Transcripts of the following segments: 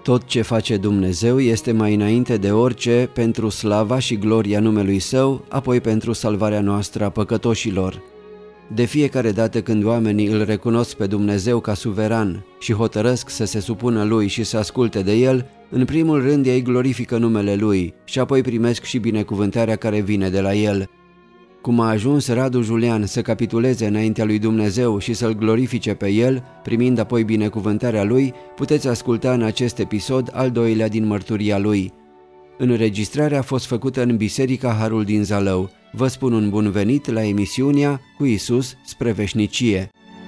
Tot ce face Dumnezeu este mai înainte de orice pentru slava și gloria numelui Său, apoi pentru salvarea noastră a păcătoșilor. De fiecare dată când oamenii îl recunosc pe Dumnezeu ca suveran și hotărăsc să se supună Lui și să asculte de El, în primul rând ei glorifică numele Lui și apoi primesc și binecuvântarea care vine de la El. Cum a ajuns Radu Julian să capituleze înaintea lui Dumnezeu și să-L glorifice pe El, primind apoi binecuvântarea Lui, puteți asculta în acest episod al doilea din mărturia lui. Înregistrarea a fost făcută în Biserica Harul din Zalău. Vă spun un bun venit la emisiunea Cu Iisus spre veșnicie.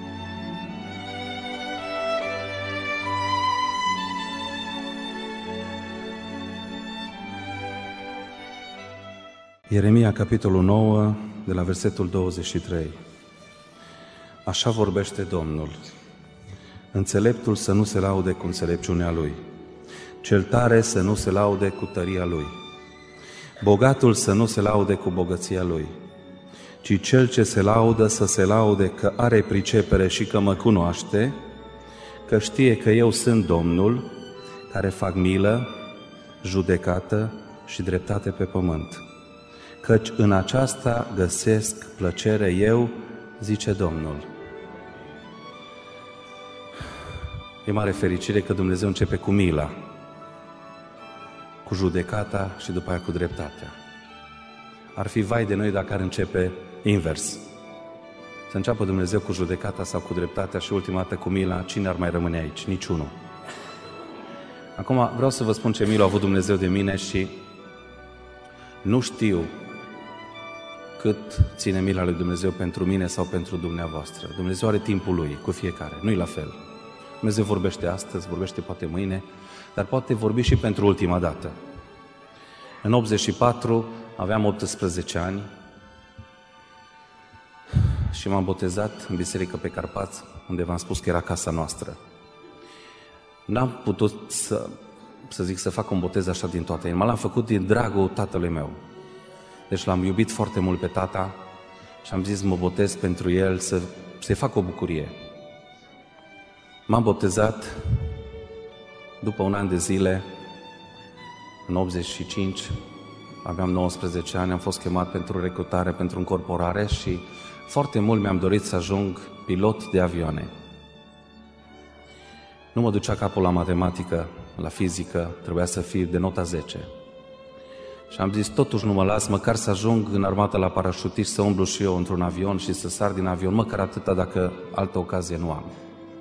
Ieremia, capitolul 9, de la versetul 23. Așa vorbește Domnul: înțeleptul să nu se laude cu înțelepciunea lui, cel tare să nu se laude cu tăria lui, bogatul să nu se laude cu bogăția lui, ci cel ce se laudă să se laude că are pricepere și că mă cunoaște, că știe că eu sunt Domnul, care fac milă, judecată și dreptate pe pământ. Căci în aceasta găsesc plăcere eu, zice Domnul. E mare fericire că Dumnezeu începe cu mila, cu judecata și după aia cu dreptatea. Ar fi vai de noi dacă ar începe invers. Să înceapă Dumnezeu cu judecata sau cu dreptatea și ultima dată cu mila, cine ar mai rămâne aici? Niciunul. Acum vreau să vă spun ce milă a avut Dumnezeu de mine și nu știu cât ține mila lui Dumnezeu pentru mine sau pentru dumneavoastră. Dumnezeu are timpul Lui cu fiecare, nu-i la fel. Dumnezeu vorbește astăzi, vorbește poate mâine, dar poate vorbi și pentru ultima dată. În 84 aveam 18 ani și m-am botezat în biserică pe Carpați, unde v-am spus că era casa noastră. N-am putut să fac un botez așa din toată inima, l-am făcut din dragul tatălui meu. Deci l-am iubit foarte mult pe tata și am zis mă botez pentru el, să-i fac o bucurie. M-am botezat după un an de zile, în 85, aveam 19 ani, am fost chemat pentru recrutare, pentru încorporare și foarte mult mi-am dorit să ajung pilot de avioane. Nu mă ducea capul la matematică, la fizică, trebuia să fie de nota 10. Și am zis, totuși nu mă las, măcar să ajung în armată la parașutist, să umblu și eu într-un avion și să sar din avion, măcar atâta dacă altă ocazie nu am.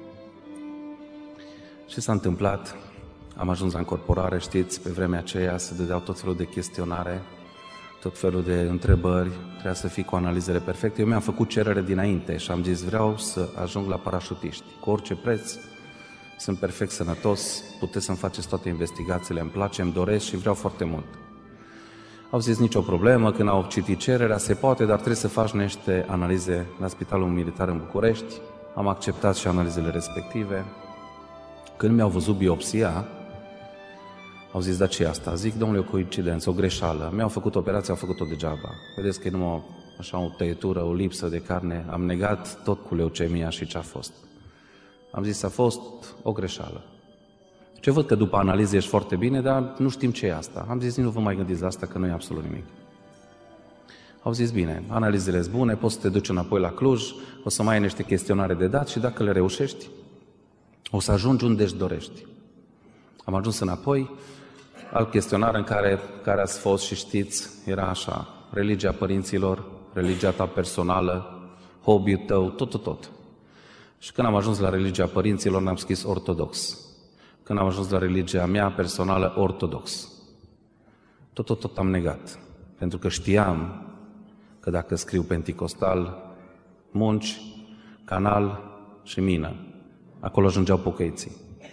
Și s-a întâmplat, am ajuns la încorporare, știți, pe vremea aceea se dădeau tot felul de chestionare, tot felul de întrebări, trebuia să fii cu analizele perfecte. Eu mi-am făcut cerere dinainte și am zis, vreau să ajung la parașutiști, cu orice preț, sunt perfect sănătos, puteți să-mi faceți toate investigațiile, îmi place, îmi doresc și vreau foarte mult. Au zis, nicio problemă, când au citit cererea, se poate, dar trebuie să faci niște analize la Spitalul Militar în București. Am acceptat și analizele respective. Când mi-au văzut biopsia, au zis, da, ce asta? Zic, domnule, o coincidență, o greșeală. Mi-au făcut operația, au făcut-o degeaba. Vedeți că e numai așa o tăietură, o lipsă de carne. Am negat tot cu leucemia și ce a fost. Am zis, a fost o greșeală. Ce văd că după analize ești foarte bine, dar nu știm ce e asta. Am zis, nu vă mai gândiți la asta, că nu e absolut nimic. Au zis, bine, analizele sunt bune, poți să te duci înapoi la Cluj, o să mai ai niște chestionare de dat și dacă le reușești, o să ajungi unde își dorești. Am ajuns înapoi, alt chestionar în care ați fost și știți, era așa, religia părinților, religia ta personală, hobby-ul tău, tot. Și când am ajuns la religia părinților, n-am scris ortodox. Când am ajuns la religia mea personală, ortodox. Tot am negat. Pentru că știam că dacă scriu penticostal, munci, canal și mină, acolo ajungeau pocăiții.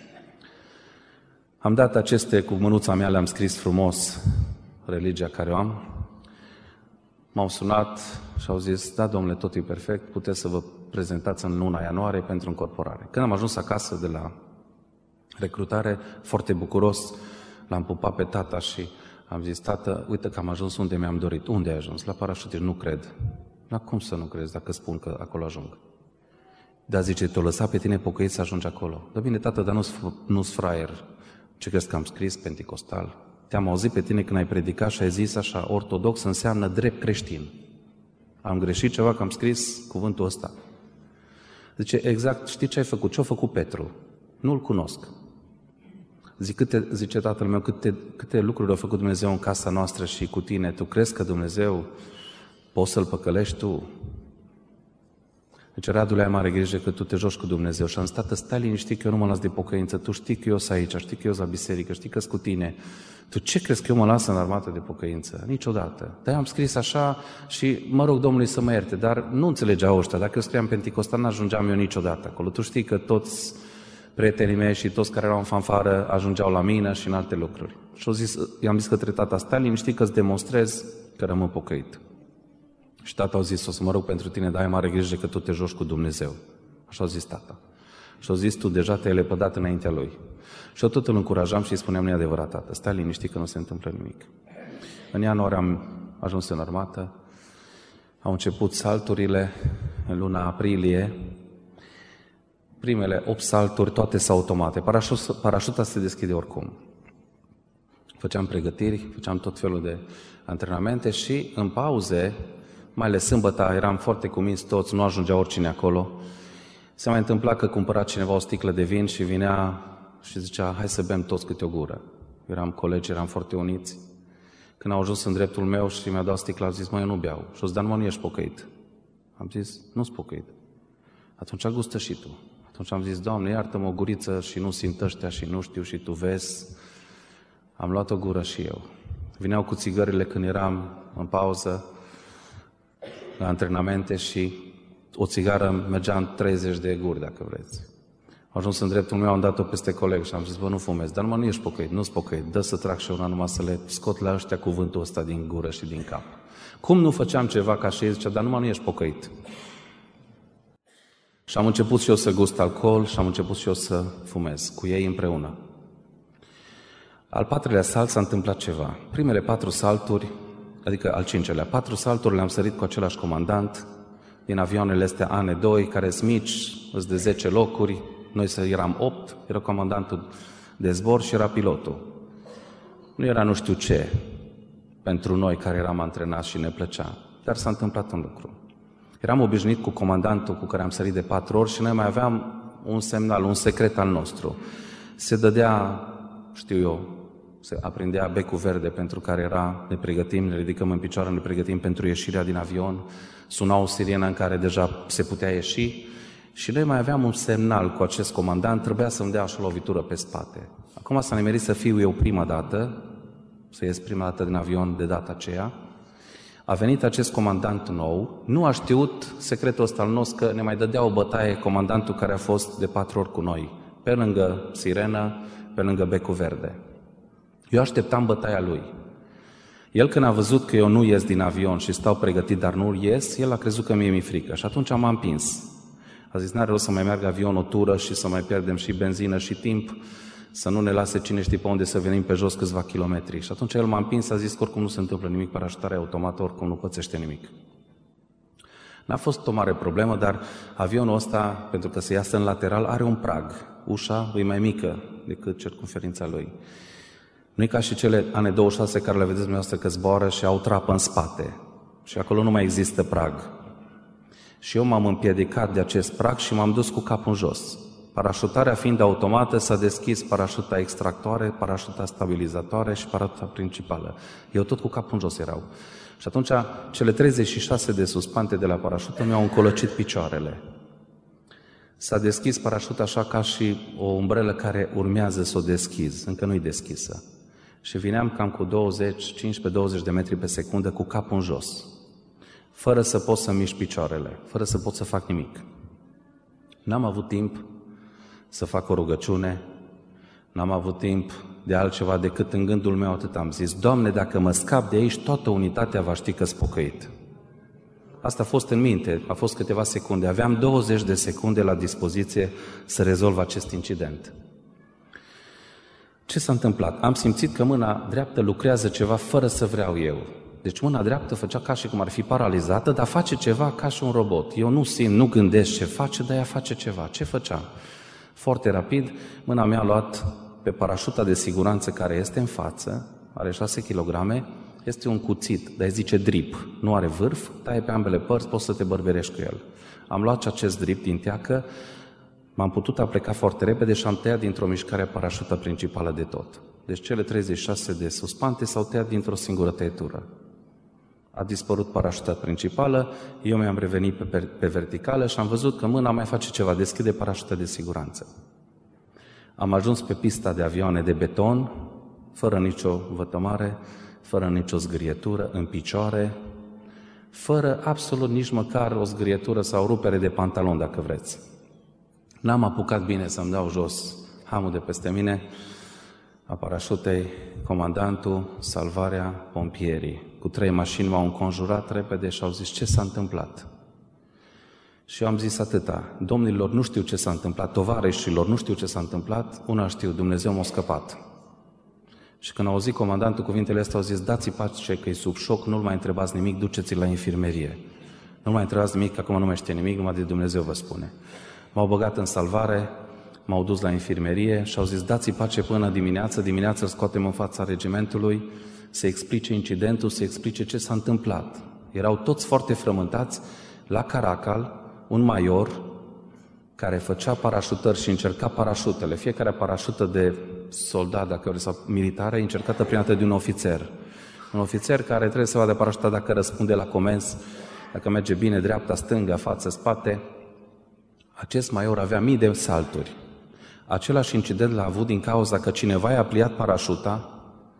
Am dat aceste, cu mânuța mea le-am scris frumos religia care o am. M-au sunat și au zis, da, domnule, tot e perfect, puteți să vă prezentați în luna ianuarie pentru încorporare. Când am ajuns acasă de la recrutare, foarte bucuros, l-am pupat pe tata și am zis, tată, uite că am ajuns unde mi-am dorit. Unde ai ajuns? La parașutiști, nu cred. Dar cum să nu crezi dacă spun că acolo ajung? Dar zice, te-o lăsa pe tine pocăit să ajungi acolo. Dar bine, tată, dar nu-s fraier. Ce crezi că am scris penticostal? Te-am auzit pe tine când ai predicat și ai zis așa, ortodox înseamnă drept creștin. Am greșit ceva că am scris cuvântul ăsta. Zice, exact, știi ce ai făcut? Ce a făcut Petru? Nu-l cunosc. Zice tatăl meu, câte lucruri a făcut Dumnezeu în casa noastră și cu tine. Tu crezi că Dumnezeu poți să-L păcălești tu? Deci, Radule, ai mare grijă că tu te joci cu Dumnezeu. Și am stat, stai liniștit că eu nu mă las de pocăință. Tu știi că eu sunt aici, știi că eu sunt la biserică, știi că sunt cu tine. Tu ce crezi că eu mă las în armată de pocăință? Niciodată. Dar am scris așa și mă rog Domnului să mă ierte, dar nu înțelegeau ăștia. Dacă eu scriam penticostal, n-ajungeam eu niciodată acolo. Tu știi că toți prietenii mei și toți care erau în fanfară ajungeau la mine și în alte lucruri. Și i-am zis către tata, stai liniștit că îți demonstrez că rămân pocăit. Și tata a zis, o să mă rog pentru tine, dar ai mare grijă că tu te joci cu Dumnezeu. Așa a zis tata. Și a zis, tu deja te-ai lepădat înaintea lui. Și eu tot îl încurajam și îi spuneam, nu e adevărat, tată, stai liniștit că nu se întâmplă nimic. În ianuarie am ajuns în armată, au început salturile în luna aprilie. Primele 8 salturi, toate sunt automate. Parașuta se deschide oricum. Făceam pregătiri, făceam tot felul de antrenamente și în pauze, mai ales sâmbătă, eram foarte convins toți, nu ajungea oricine acolo. Se mai întâmpla că cumpăra cineva o sticlă de vin și vinea și zicea, hai să bem toți câte o gură. Eram colegi, eram foarte uniți. Când au ajuns în dreptul meu și mi-a dat sticla, au zis, mă, eu nu beau. Și o zis, dar nu ești pocăit. Am zis, nu-s pocăit. Atunci gustă și tu. Atunci am zis, Doamne, iartă-mă o guriță și nu simt ăștia și nu știu și tu vezi. Am luat o gură și eu. Vineau cu țigările când eram în pauză, la antrenamente și o țigară mergea în 30 de guri, dacă vreți. Am ajuns în dreptul meu, am dat-o peste coleg și am zis, bă, nu fumezi, dar nu ești pocăit, nu-s pocăit, dă să trag și una numai să le scot la ăștia cuvântul ăsta din gură și din cap. Cum nu făceam ceva ca și ei, zicea, dar numai nu ești pocăit. Și am început și eu să gust alcool și am început și eu să fumez cu ei împreună. Al 4-lea salt s-a întâmplat ceva. Primele 4 salturi, adică al 5-lea, 4 salturi le-am sărit cu același comandant din avioanele astea AN-2, care sunt mici, sunt de 10 locuri, noi eram 8, era comandantul de zbor și era pilotul. Nu era nu știu ce pentru noi care eram antrenați și ne plăcea, dar s-a întâmplat un lucru. Eram obișnuit cu comandantul cu care am sărit de 4 ori și noi mai aveam un semnal, un secret al nostru. Se dădea, știu eu, se aprindea becul verde pentru care era, ne pregătim, ne ridicăm în picioare, ne pregătim pentru ieșirea din avion, suna o sirenă în care deja se putea ieși și noi mai aveam un semnal cu acest comandant, trebuia să-mi dea așa o lovitură pe spate. Acum s-a nimerit să fiu eu prima dată, să ies prima dată din avion de data aceea. A venit acest comandant nou, nu a știut secretul ăsta al nostru că ne mai dădea o bătaie comandantul care a fost de 4 ori cu noi, pe lângă sirenă, pe lângă becul verde. Eu așteptam bătaia lui. El când a văzut că eu nu ies din avion și stau pregătit, dar nu ies, el a crezut că mie mi-e frică și atunci m-a împins. A zis, n-are rost să mai meargă avion o tură și să mai pierdem și benzină și timp, să nu ne lase cine știe pe unde să venim pe jos câțiva kilometri. Și atunci el m-a împins, a zis că oricum nu se întâmplă nimic, parașutarea automată, oricum nu pățește nimic. N-a fost o mare problemă, dar avionul ăsta, pentru că se iasă în lateral, are un prag. Ușa e mai mică decât circumferința lui. Nu e ca și cele AN-26 care le vedeți dumneavoastră că zboară și au trapă în spate. Și acolo nu mai există prag. Și eu m-am împiedicat de acest prag și m-am dus cu capul în jos. Parașutarea fiind automată, s-a deschis parașuta extractoare, parașuta stabilizatoare și parașuta principală. Eu tot cu capul în jos erau. Și atunci cele 36 de suspante de la parașută mi-au încolăcit picioarele. S-a deschis parașuta așa ca și o umbrelă care urmează să o deschizi, încă nu-i deschisă. Și vineam cam cu 15-20 de metri pe secundă cu capul în jos, fără să pot să mișc picioarele, fără să pot să fac nimic. N-am avut timp să fac o rugăciune, n-am avut timp de altceva decât în gândul meu atât am zis, Doamne, dacă mă scap de aici, toată unitatea va ști că-s pocăit. Asta a fost în minte, a fost câteva secunde. Aveam 20 de secunde la dispoziție să rezolv acest incident. Ce s-a întâmplat? Am simțit că mâna dreaptă lucrează ceva fără să vreau eu. Deci mâna dreaptă făcea ca și cum ar fi paralizată, dar face ceva ca și un robot. Eu nu simt, nu gândesc ce face, dar ea face ceva. Ce făcea? Foarte rapid, mâna mea a luat pe parașuta de siguranță care este în față, are 6 kg, este un cuțit, dar îi zice drip, nu are vârf, taie pe ambele părți, poți să te bărberești cu el. Am luat acest drip din teacă, m-am putut apleca foarte repede și am tăiat dintr-o mișcare parașuta principală de tot. Deci cele 36 de suspante s-au tăiat dintr-o singură tăietură. A dispărut parașuta principală, eu mi-am revenit pe verticală și am văzut că mâna mai face ceva, deschide parașuta de siguranță. Am ajuns pe pista de avioane de beton, fără nicio vătămare, fără nicio zgârietură, în picioare, fără absolut nici măcar o zgârietură sau rupere de pantalon, dacă vreți. N-am apucat bine să-mi dau jos hamul de peste mine, a parașutei, comandantul, salvarea, pompierii. Cu 3 mașini m-au înconjurat repede și au zis: ce s-a întâmplat? Și eu am zis atâta: domnilor, nu știu ce s-a întâmplat, tovarășilor, nu știu ce s-a întâmplat, una știu, Dumnezeu m-a scăpat. Și când a auzit comandantul cuvintele astea, au zis: dați-i pace că e sub șoc, nu-l mai întrebați nimic, duceți-l la infirmerie. Nu mai întrebați nimic, că acum nu mai știe nimic, numai de Dumnezeu vă spune. M-au băgat în salvare, m-au dus la infirmerie și au zis: dați-i pace până dimineață, îl scoatem în fața regimentului, să explice incidentul, să explice ce s-a întâmplat. Erau toți foarte frământați. La Caracal, un major care făcea parașutări și încerca parașutele, fiecare parașută de soldat, dacă vreți, sau militară, încercată prima dată de un ofițer. Un ofițer care trebuie să vadă parașuta dacă răspunde la comenzi, dacă merge bine, dreapta, stânga, față, spate. Acest major avea mii de salturi. Același incident l-a avut din cauza că cineva i-a pliat parașuta,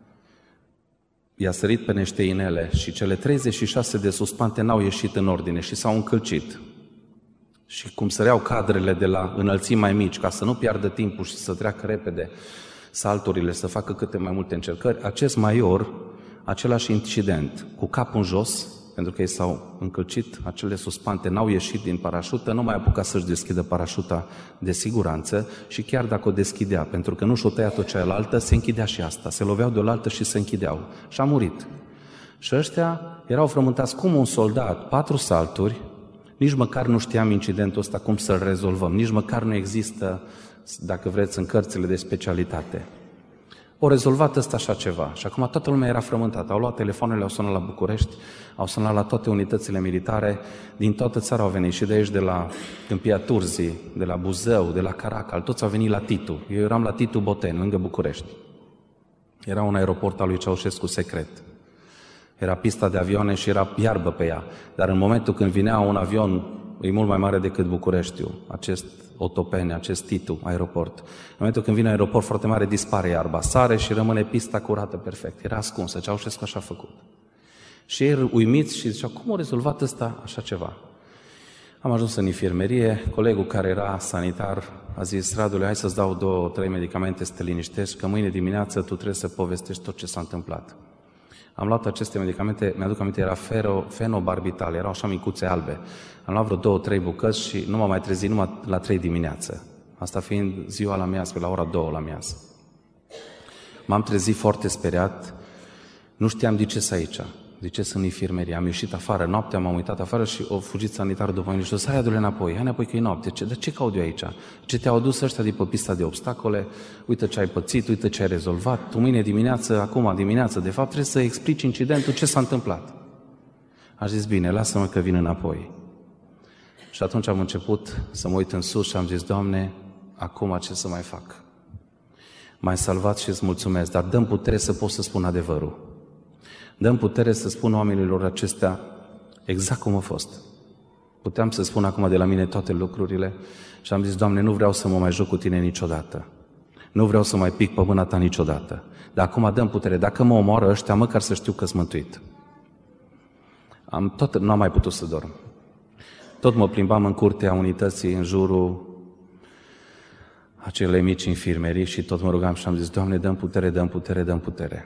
i-a sărit pe niște inele și cele 36 de suspante n-au ieșit în ordine și s-au încălcit. Și cum săreau cadrele de la înălțimi mai mici, ca să nu piardă timpul și să treacă repede salturile, să facă câte mai multe încercări, acest major, același incident, cu capul în jos, pentru că ei s-au încălcit, acele suspante n-au ieșit din parașută, nu mai apuca să-și deschidă parașuta de siguranță și chiar dacă o deschidea, pentru că nu și-o tăia-o cealaltă, se închidea și asta, se loveau de oaltă și se închideau. Și a murit. Și ăștia erau frământați cum un soldat, 4 salturi, nici măcar nu știam incidentul ăsta, cum să-l rezolvăm, nici măcar nu există, dacă vreți, în cărțile de specialitate. O rezolvat ăsta așa ceva. Și acum toată lumea era frământată. Au luat telefoanele, au sunat la București, au sunat la toate unitățile militare, din toată țara au venit și de aici, de la Câmpia Turzii, de la Buzău, de la Caracal, toți au venit la Titu. Eu eram la Titu Boteni, lângă București. Era un aeroport al lui Ceaușescu secret. Era pista de avioane și era iarbă pe ea. Dar în momentul când vinea un avion, e mult mai mare decât Bucureștiul, acest Otopeni, acest Titu, aeroport. În momentul când vine un aeroport foarte mare, dispare iarba, sare și rămâne pista curată perfect. Era ascunsă, Ceaușescu așa a făcut. Și ei uimiți și ziceau: cum a rezolvat ăsta așa ceva? Am ajuns în infirmerie, colegul care era sanitar a zis: Radule, hai să-ți dau 2-3 medicamente să te liniștești, că mâine dimineață tu trebuie să povestești tot ce s-a întâmplat. Am luat aceste medicamente, mi-aduc aminte, era fenobarbital, erau așa micuțe albe. Am luat vreo 2-3 bucăți și nu m-am mai trezit numai la 3 dimineață. Asta fiind ziua la miază, la ora 2 la miază. M-am trezit foarte speriat, nu știam de ce sunt aici, de ce sunt în infirmerie. Am ieșit afară, noaptea m-am uitat afară și au fugit sanitarul după mine și a zis: hai, adu-le înapoi, hai înapoi că e noapte. De ce caut eu aici? Ce te-au adus ăștia de pe pista de obstacole? Uite ce ai pățit, uite ce ai rezolvat. Tu mâine dimineață, acum dimineață, de fapt trebuie să explici incidentul, ce s-a întâmplat. Am zis: bine, lasă-mă că vin înapoi. Și atunci am început să mă uit în sus și am zis: Doamne, acum ce să mai fac? M-ai salvat și îți mulțumesc, dar dă-mi putere să pot să spun adevărul. Dă-mi putere să spun oamenilor acestea exact cum a fost. Puteam să spun acum de la mine toate lucrurile și am zis: Doamne, nu vreau să mă mai joc cu Tine niciodată. Nu vreau să mai pic pe mâna Ta niciodată. Dar acum dă-mi putere. Dacă mă omoară ăștia, măcar să știu că-s mântuit. Nu am mai putut să dorm. Tot mă plimbam în curtea unității, în jurul acelei mici infirmerii și tot mă rugam și am zis: Doamne, dă-mi putere, dă-mi putere, dă-mi putere.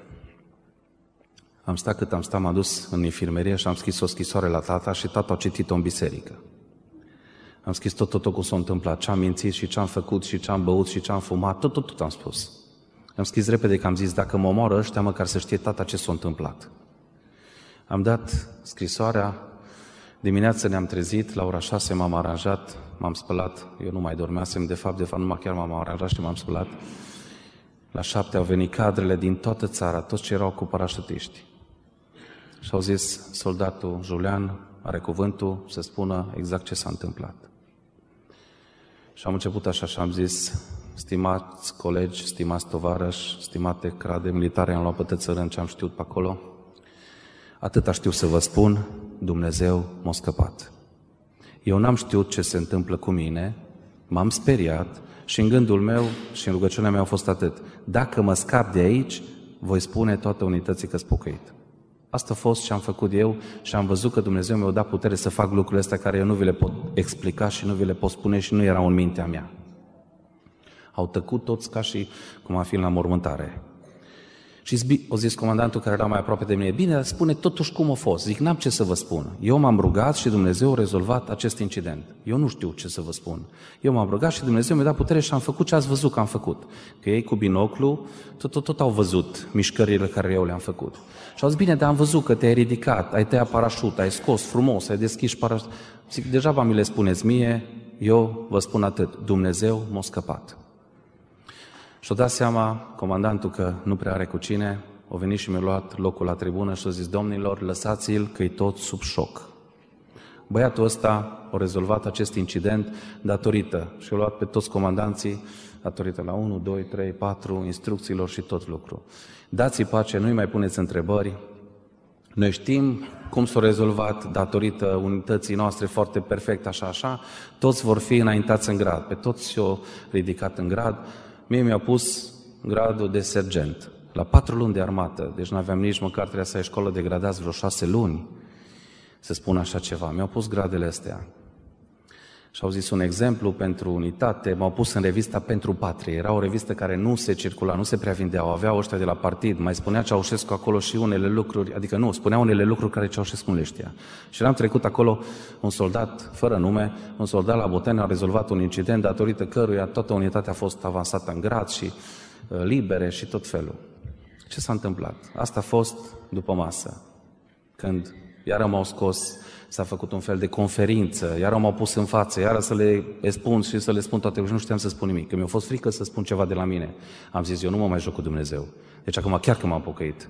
Am stat cât am stat, m-am dus în infirmerie și am scris o scrisoare la tata și tata a citit-o în biserică. Am scris tot cum s-a întâmplat, ce am mințit și ce am făcut și ce am băut și ce am fumat, tot am spus. Am scris repede că am zis: dacă mă omoară ăștia, măcar să știe tata ce s-a întâmplat. Am dat scrisoarea, dimineața ne-am trezit, la ora 6 m-am aranjat, m-am spălat, eu nu mai dormeasem, de fapt, numai chiar m-am aranjat și m-am spălat. La 7 au venit cadrele din toată țara, toți ce erau cu parașutiști. Și au zis, soldatul Julian are cuvântul să spună exact ce s-a întâmplat. Și am început așa și am zis, stimați colegi, stimați tovarăși, stimate crade militare, am luat pe țărân ce am știut pe acolo. Atâta știu să vă spun, Dumnezeu m-a scăpat. Eu n-am știut ce se întâmplă cu mine, m-am speriat și în gândul meu și în rugăciunea mea a fost atât. Dacă mă scap de aici, voi spune toată unității că-s pocăit. Asta a fost ce am făcut eu și am văzut că Dumnezeu mi-a dat putere să fac lucrurile astea care eu nu vi le pot explica și nu vi le pot spune și nu erau în mintea mea. Au tăcut toți ca și cum ar fi la mormântare. Și o zis comandantul care era mai aproape de mine, bine, spune totuși cum a fost. Zic, n-am ce să vă spun. Eu m-am rugat și Dumnezeu a rezolvat acest incident. Eu nu știu ce să vă spun. Eu m-am rugat și Dumnezeu mi-a dat putere și am făcut ce ați văzut că am făcut. Că ei cu binoclu tot au văzut mișcările care eu le-am făcut. Și au zis, bine, dar am văzut că te-ai ridicat, ai tăiat parașut, ai scos frumos, ai deschis parașut. Zic, degeaba mi le spuneți mie, eu vă spun atât. Dumnezeu m-a scăpat. Și-o dat seama comandantul că nu prea are cu cine, a venit și mi-a luat locul la tribună și a zis, domnilor, lăsați-l că e tot sub șoc. Băiatul ăsta a rezolvat acest incident datorită și a luat pe toți comandanții datorită la 1, 2, 3, 4 instrucțiilor și tot lucru. Dați-i pace, nu-i mai puneți întrebări. Noi știm cum s-a rezolvat datorită unității noastre foarte perfect, așa, toți vor fi înaintați în grad, pe toți s-au ridicat în grad. Mie mi-a pus gradul de sergent, la 4 luni de armată, deci nu aveam nici măcar, trebuia să ai școală de gradați vreo 6 luni, să spun așa ceva. Mi-au pus gradele astea. Și au zis un exemplu pentru unitate, m-au pus în revista Pentru Patrie. Era o revistă care nu se circula, nu se prea vindeau, aveau ăștia de la partid, mai spunea Ceaușescu acolo și unele lucruri, adică nu, spunea unele lucruri care Ceaușescu nu le știa. Și eram trecut acolo un soldat, fără nume, un soldat la Boteni a rezolvat un incident datorită căruia toată unitatea a fost avansată în grad și libere și tot felul. Ce s-a întâmplat? Asta a fost după masă, când iară m-au scos, s-a făcut un fel de conferință, iară m-au pus în față, iară să le spun și să le spun toate, și nu știam să spun nimic, că mi-a fost frică să spun ceva de la mine. Am zis, eu nu mă mai joc cu Dumnezeu. Deci acum chiar că m-am pocăit.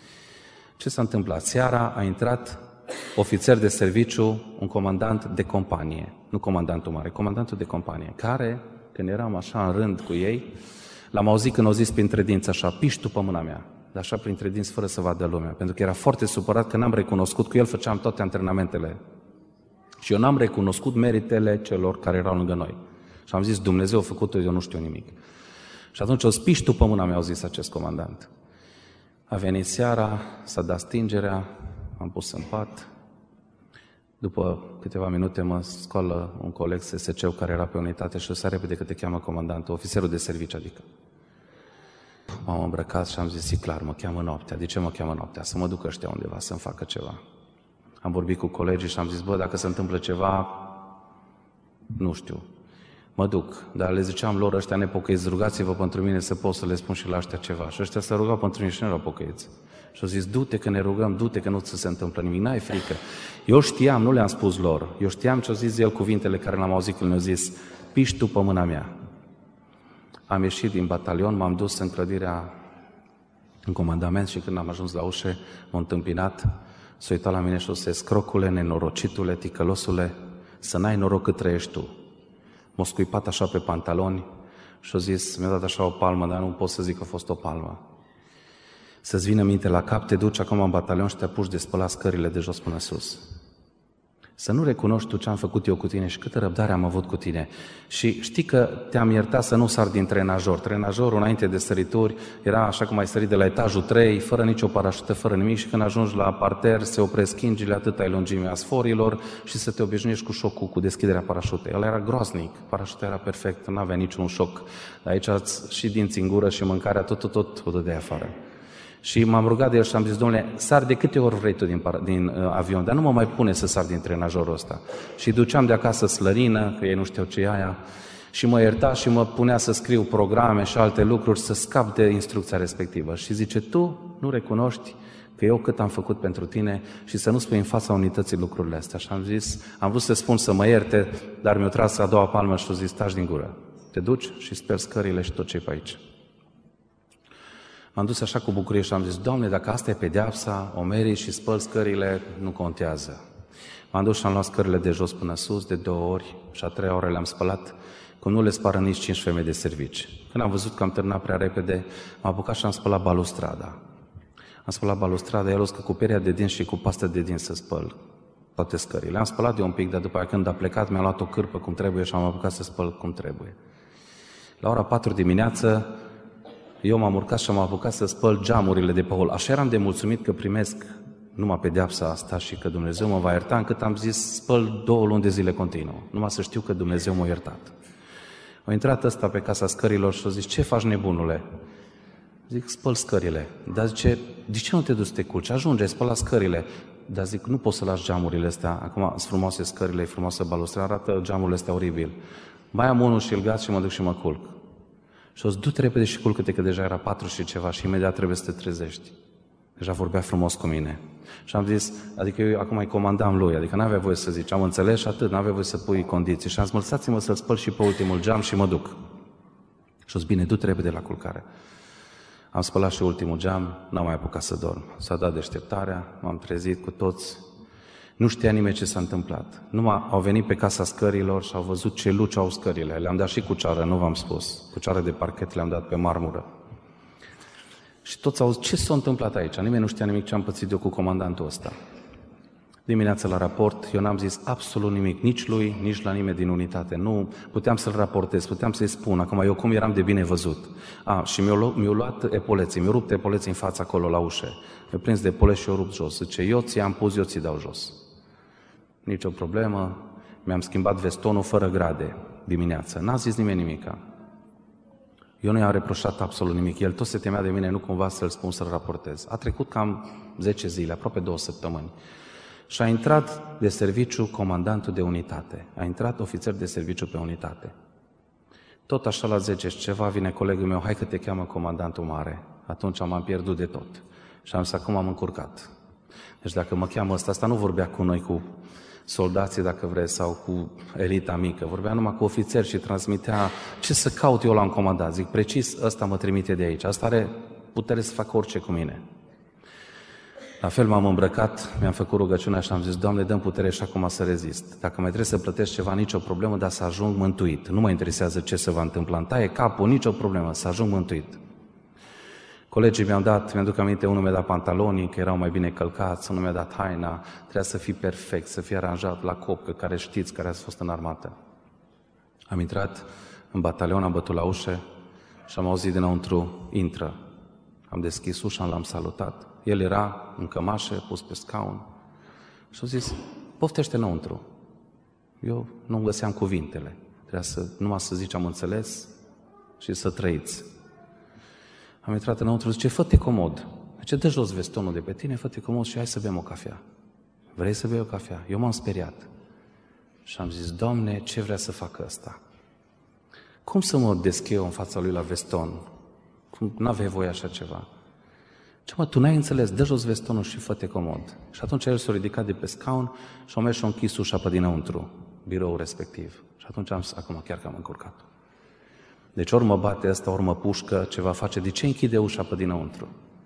Ce s-a întâmplat? Seara a intrat ofițer de serviciu, un comandant de companie, nu comandantul mare, comandantul de companie, care, când eram așa în rând cu ei, l-am auzit când au zis printre dinți așa, piși tu pe mâna mea. Dar așa printre dinți, fără să vadă lumea, pentru că era foarte supărat că n-am recunoscut, cu el făceam toate antrenamentele. Și eu n-am recunoscut meritele celor care erau lângă noi. Și am zis, Dumnezeu a făcut-o, eu nu știu nimic. Și atunci o spiși tu pe mâna mea, au zis acest comandant. A venit seara, s-a dat stingerea, am pus în pat. După câteva minute mă scoală un coleg SSC-ul care era pe unitate și o să repede că te cheamă comandantul, ofițerul de serviciu, adică. M-am îmbrăcat și am zis, e clar, mă cheamă noaptea. De ce mă cheamă noaptea? Să mă duc ăștia undeva, să-mi facă ceva. Am vorbit cu colegii și am zis, bă, dacă se întâmplă ceva, nu știu, mă duc. Dar le ziceam lor, ăștia nepocăiți, rugați-vă pentru mine să pot să le spun și la ăștia ceva. Și ăștia se rugau pentru mine și nu erau pocăiți. Și au zis, du-te că ne rugăm, du-te că nu ți se întâmplă nimic, n-ai frică. Eu știam, nu le-am spus lor, eu știam ce-au zis el, cuvintele care l-am auzit când le-au zis, piși tu pe mâna mea. Am ieșit din batalion, m-am dus în clădirea în comandament și când am ajuns la ușă, m-a întâmpinat, s-a uitat la mine și o să scrocule, nenorocitule, ticălosule, să n-ai noroc cât trăiești tu. M-a scuipat așa pe pantaloni și a zis, mi-a dat așa o palmă, dar nu pot să zic că a fost o palmă. Să-ți vină minte la cap, te duci acum în batalion și te apuci de spălat scările de jos până sus. Să nu recunoști tu ce am făcut eu cu tine și câtă răbdare am avut cu tine. Și știi că te-am iertat să nu sar din trenajor. Trenajorul înainte de sărituri era așa cum ai sărit de la etajul 3, fără nicio parașută, fără nimic și când ajungi la parter se opresc schingile, atât ai lungimea sforilor și să te obișnuiești cu șocul, cu deschiderea parașutei. El era groaznic, parașuta era perfectă, nu avea niciun șoc. Dar aici și dinții în gură și mâncarea tot o dădeai afară. Și m-am rugat de el și am zis, domnule, sar de câte ori vrei tu din avion, dar nu mă mai pune să sar din trenajorul ăsta. Și duceam de acasă slărină, că ei nu știau ce e aia, și mă ierta și mă punea să scriu programe și alte lucruri, să scap de instrucția respectivă. Și zice, tu nu recunoști că eu cât am făcut pentru tine și să nu spui în fața unității lucrurile astea. Și am zis, am vrut să spun să mă ierte, dar mi-a tras a doua palmă și a zis, taci din gură. Te duci și speli scările și tot ce e pe aici. M-am dus așa cu bucurie și am zis, Doamne, dacă asta e pedeapsa, o merit și spăl scările, nu contează. M-am dus și am luat scările de jos până sus, de 2 ori, și a 3-a oră le-am spălat, cum nu le spară nici 5 femei de servici. Când am văzut că am terminat prea repede, m-am apucat și am spălat balustrada. Am spălat balustrada, i-a luat cu peria de dinți și cu pastă de dinți să spăl toate scările. Am spălat eu un pic, dar după aceea când a plecat, mi-a luat o cârpă cum trebuie și am apucat să spăl cum trebuie. La ora 4 dimineață, eu m-am urcat și am apucat să spăl geamurile de pe hol. Așa eram de mulțumit că primesc numai pedeapsa asta și că Dumnezeu mă va ierta, încât am zis spăl 2 luni de zile continuu, numai să știu că Dumnezeu m-a iertat. A intrat ăsta pe casa scărilor și a zis, ce faci, nebunule? Zic, spăl scările. Dar zice, de ce nu te duci să te culci? Ajunge, spăla scările. Dar zic, nu pot să las geamurile astea. Acum sunt frumoase scările, e frumoasă balustră, arată geamurile astea oribil. Mai am unul și îl gat și mă duc și mă culc. Și o zis, du-te repede și culcă-te, că deja era 4 și ceva și imediat trebuie să te trezești. Deja vorbea frumos cu mine. Și am zis, adică eu acum îi comandam lui, adică n-avea voie să zici, am înțeles și atât, n-avea voie să pui condiții. Și am zis, lăsați-mă să-l spăl și pe ultimul geam și mă duc. Și o zis, bine, du-te repede la culcare. Am spălat și ultimul geam, n-am mai apucat să dorm. S-a dat deșteptarea, m-am trezit cu toți. Nu știa nimeni ce s-a întâmplat. Numai au venit pe casa scărilor și au văzut ce luci au scările. Le-am dat și cuceară, nu v-am spus. Cuceară de parchet le-am dat pe marmură. Și toți au zis, ce s-a întâmplat aici? Nimeni nu știa nimic ce am pățit eu cu comandantul ăsta. Dimineața la raport, eu n-am zis absolut nimic, nici lui, nici la nimeni din unitate. Nu puteam să-l raportez, puteam să-i spun. Acum, eu cum eram de bine văzut. Și mi-au luat epoleții, mi-au rupt epoleții în fața acolo la ușă. Mi-au prins de epoleți și o rupt jos. Zice, eu ți-am pus, eu ți dau jos. Nici o problemă, mi-am schimbat vestonul fără grade dimineața. N-a zis nimeni nimica. Eu nu i-am reproșat absolut nimic. El tot se temea de mine, nu cumva să-l spun, să-l raportez. A trecut cam 10 zile, aproape 2 săptămâni. Și a intrat de serviciu comandantul de unitate. A intrat ofițer de serviciu pe unitate. Tot așa la 10 și ceva vine colegul meu, hai că te cheamă comandantul mare. Atunci m-am pierdut de tot. Și am zis, acum am încurcat. Deci dacă mă cheamă asta nu vorbea cu noi, cu soldații, dacă vreți, sau cu elita mică. Vorbea numai cu ofițeri și transmitea ce să caut eu la un comandat. Zic, precis, ăsta mă trimite de aici. Asta are putere să facă orice cu mine. La fel m-am îmbrăcat, mi-am făcut rugăciunea și am zis, Doamne, dă-mi putere și acum să rezist. Dacă mai trebuie să plătesc ceva, nicio problemă, dar să ajung mântuit. Nu mă interesează ce se va întâmpla. Îmi taie capul, nicio problemă, să ajung mântuit. Colegii mi-aduc aminte, unul mi-a dat pantalonii, că erau mai bine călcați, unul mi-a dat haina, trebuia să fii perfect, să fii aranjat la copcă, care știți, care ați fost în armată. Am intrat în batalion, am bătut la ușă și am auzit dinăuntru, intră. Am deschis ușa, l-am salutat. El era în cămașă, pus pe scaun și a zis, poftește înăuntru. Eu nu găseam cuvintele. Trebuia numai să zici am înțeles și să trăiți. Am intrat înăuntru, zice, fă-te comod. Zice, dă jos vestonul de pe tine, fă-te comod și hai să bem o cafea. Vrei să bei o cafea? Eu m-am speriat. Și am zis, Doamne, ce vrea să facă ăsta? Cum să mă descheu în fața lui la veston? N-aveai voie așa ceva. Ce mă, tu n-ai înțeles, dă jos vestonul și fă-te comod. Și atunci el s-a ridicat de pe scaun și a mers și a închis ușa pe dinăuntru, biroul respectiv. Și atunci am zis, acum chiar că am încurcat. Deci ori mă bate ăsta, ori mă pușcă, ce va face, de ce închide ușa pe dinăuntru?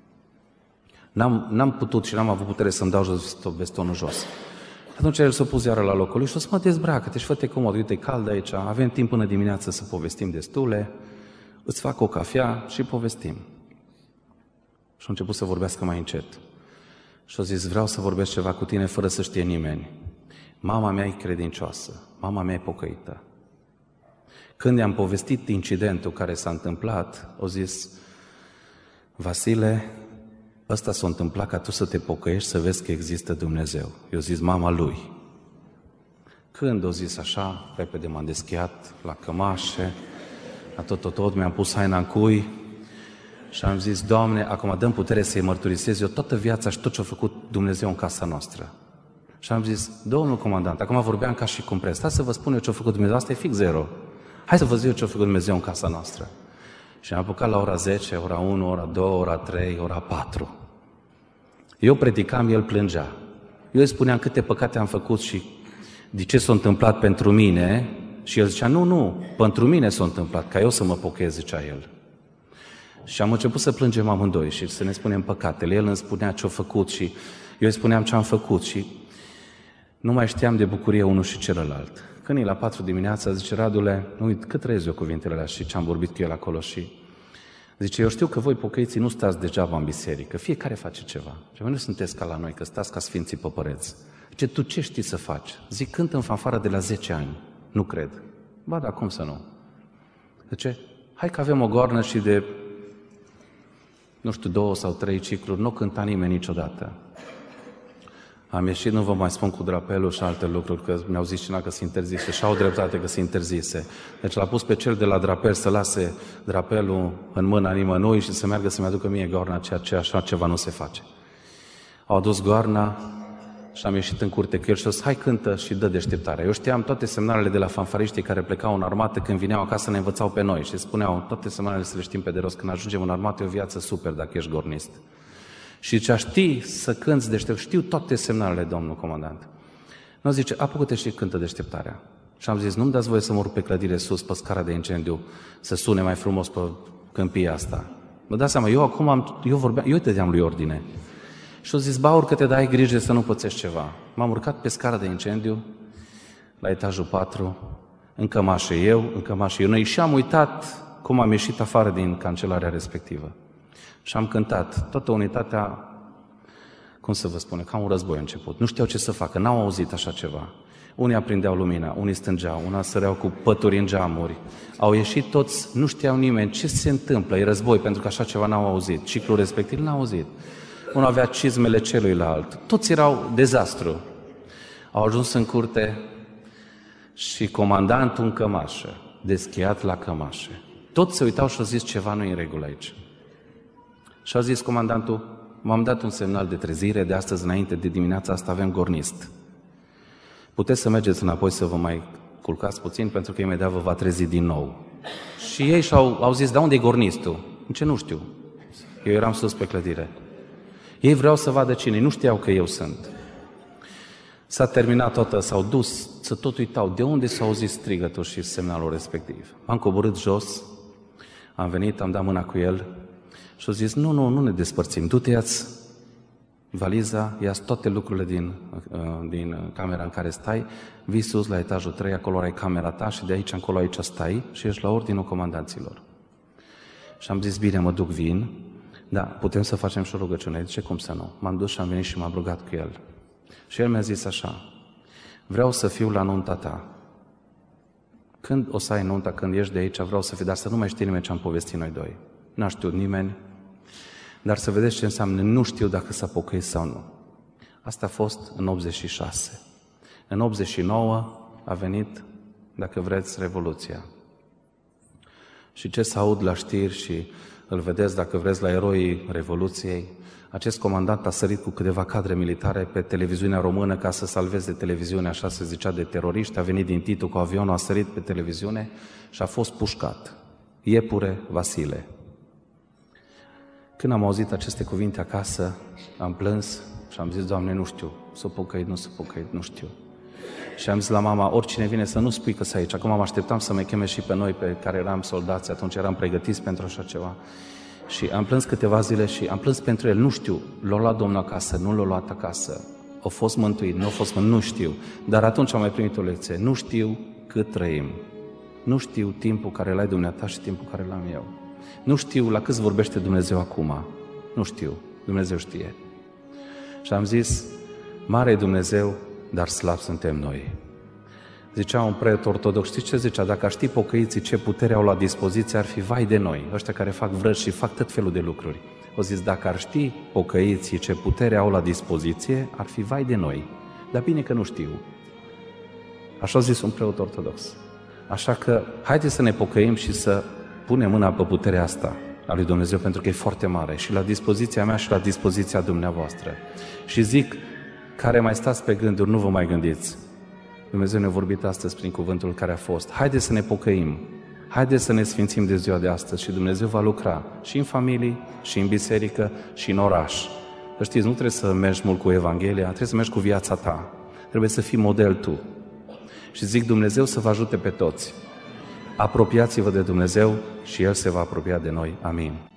N-am putut și n-am avut putere să-mi dau jos vestonul jos. Și atunci el s-a pus iară la locul lui și a zis, mă, dezbracă-te și fă-te comod, uite, e cald aici, avem timp până dimineață să povestim destule, îți fac o cafea și povestim. Și a început să vorbească mai încet. Și a zis, vreau să vorbesc ceva cu tine fără să știe nimeni. Mama mea e credincioasă, mama mea e pocăită. Când i-am povestit incidentul care s-a întâmplat, a zis, Vasile, ăsta s-a întâmplat ca tu să te pocăiești, să vezi că există Dumnezeu. Eu zis, mama lui. Când a zis așa, repede m-am deschiat la cămașe, la tot, mi-am pus haina în cui și am zis, Doamne, acum dăm putere să-i mărturisez eu toată viața și tot ce a făcut Dumnezeu în casa noastră. Și am zis, domnul comandant, acum vorbeam ca și cum stați să vă spun eu ce a făcut Dumnezeu, asta e fix 0. Hai să vă zic eu ce a făcut Dumnezeu în casa noastră. Și am apucat la ora 10, ora 1, ora 2, ora 3, ora 4. Eu predicam, el plângea. Eu îi spuneam câte păcate am făcut și de ce s-a întâmplat pentru mine. Și el zicea, nu, pentru mine s-a întâmplat, ca eu să mă pochez, zicea el. Și am început să plângem amândoi și să ne spunem păcatele. El îmi spunea ce-a făcut și eu îi spuneam ce am făcut și nu mai știam de bucurie unul și celălalt. Când e la 4 dimineața, zice, Radule, nu uit cât trăiesc eu cuvintele alea și ce am vorbit cu el acolo și zice, eu știu că voi pocăiții nu stați degeaba în biserică, fiecare face ceva. Și voi nu sunteți ca la noi, că stați ca sfinții păpăreți. Zice, tu ce știi să faci? Zic, cânt în fanfară de la 10 ani. Nu cred. Ba, dar cum să nu? Zice, hai că avem o goarnă și de, 2 sau 3 cicluri, nu cânta nimeni niciodată. Am ieșit, nu vă mai spun cu drapelul și alte lucruri, că mi-au zis cineva că se interzise și au dreptate că se interzise. Deci l-a pus pe cel de la drapel să lase drapelul în mâna nimănui și să meargă să-mi aducă mie goarna, ceea ce așa ceva nu se face. Au adus goarna și am ieșit în curte cu el și a zis, hai cântă și dă deșteptarea. Eu știam toate semnalele de la fanfariștii care plecau în armată când vineau acasă, ne învățau pe noi și spuneau toate semnalele să le știm pe de rost. Când ajungem în armată e o viață super dacă ești gornist. Și zicea, știi să cânți deștept, știu toate semnalele, domnul comandant. Nu zice, apucă-te și cântă deșteptarea. Și am zis, nu-mi dați voie să mă urc pe clădire sus, pe scara de incendiu, să sune mai frumos pe câmpia asta. Vă dați seama, eu dădeam lui ordine. Și au zis, ba, urcă-te, dar ai grijă să nu pățești ceva. M-am urcat pe scara de incendiu, la etajul 4, în cămașă eu, noi, și am uitat cum am ieșit afară din cancelarea respectivă. Și am cântat. Toată unitatea, cum să vă spune, ca un război a început. Nu știau ce să facă, n-au auzit așa ceva. Unii aprindeau lumina, unii stângeau, unii săreau cu pături în geamuri. Au ieșit toți, nu știau nimeni ce se întâmplă, e război, pentru că așa ceva n-au auzit. Ciclul respectiv n-au auzit. Unul avea cizmele celuilalt. Toți erau dezastru. Au ajuns în curte și comandantul în cămașă, deschiat la cămașă. Toți se uitau și au zis, ceva nu e în regulă aici. Și a zis comandantul, m-am dat un semnal de trezire, de astăzi înainte de dimineața asta avem gornist. Puteți să mergeți înapoi să vă mai culcați puțin, pentru că imediat vă va trezi din nou. Și ei au zis, da, unde e gornistul? Ce nu știu. Eu eram sus pe clădire. Ei vreau să vadă cine, nu știau că eu sunt. S-a terminat toată, s-au dus, să tot uitau de unde s-au auzit strigătul și semnalul respectiv. M-am coborât jos, am venit, am dat mâna cu el și au zis, nu ne despărțim, du-te, ia-ți valiza, ia-ți toate lucrurile din camera în care stai, vii sus la etajul 3, acolo ai camera ta și de aici încolo aici stai și ești la ordinul comandanților. Și am zis, bine, mă duc, vin, da, putem să facem și o rugăciune. Zice, cum să nu? M-am dus și am venit și m-am rugat cu el. Și el mi-a zis așa, vreau să fiu la nunta ta. Când o să ai nunta, când ești de aici, vreau să fiu, dar să nu mai știe nimeni ce am povestit noi doi. N-a știut nimeni, dar să vedeți ce înseamnă, nu știu dacă s-a pocăit sau nu. Asta a fost în 86. În 89 a venit, dacă vreți, Revoluția. Și ce să aud la știri și îl vedeți, dacă vreți, la eroii Revoluției, acest comandant a sărit cu câteva cadre militare pe televiziunea română ca să salveze televiziunea, așa se zicea, de teroriști, a venit din Titu cu avionul, a sărit pe televiziune și a fost pușcat. Iepure Vasile. Când am auzit aceste cuvinte acasă, am plâns și am zis, Doamne, nu știu, s-o pocăit, nu s-o pocăit, nu știu. Și am zis la mama, oricine vine să nu spui că s-a aici. Acum mă așteptam să mă cheme și pe noi, pe care eram soldați, atunci eram pregătiți pentru așa ceva. Și am plâns câteva zile și am plâns pentru el, nu știu, l-a luat Domnul acasă, nu l-a luat acasă, a fost mântuit, nu a fost mântuit, nu știu. Dar atunci am mai primit o lecție, nu știu cât trăim, nu știu timpul care l-ai dumneata și timpul care l-am eu. Nu știu la câți vorbește Dumnezeu acum, nu știu, Dumnezeu știe. Și am zis, mare e Dumnezeu, dar slab suntem noi. Zicea un preot ortodox, știți ce zicea? Dacă ar ști pocăiții ce putere au la dispoziție, ar fi vai de noi, ăștia care fac vrăji și fac tot felul de lucruri. O zis, dacă ar ști pocăiții ce putere au la dispoziție, ar fi vai de noi. Dar bine că nu știu. Așa a zis un preot ortodox. Așa că haideți să ne pocăim și să punem mâna pe puterea asta a lui Dumnezeu, pentru că e foarte mare și la dispoziția mea și la dispoziția dumneavoastră. Și zic, care mai stați pe gânduri, nu vă mai gândiți. Dumnezeu ne-a vorbit astăzi prin cuvântul care a fost. Haideți să ne pocăim, haideți să ne sfințim de ziua de astăzi și Dumnezeu va lucra și în familii, și în biserică, și în oraș. Știți, nu trebuie să mergi mult cu Evanghelia, trebuie să mergi cu viața ta. Trebuie să fii model tu. Și zic, Dumnezeu să vă ajute pe toți. Apropiați-vă de Dumnezeu și El se va apropia de noi. Amin.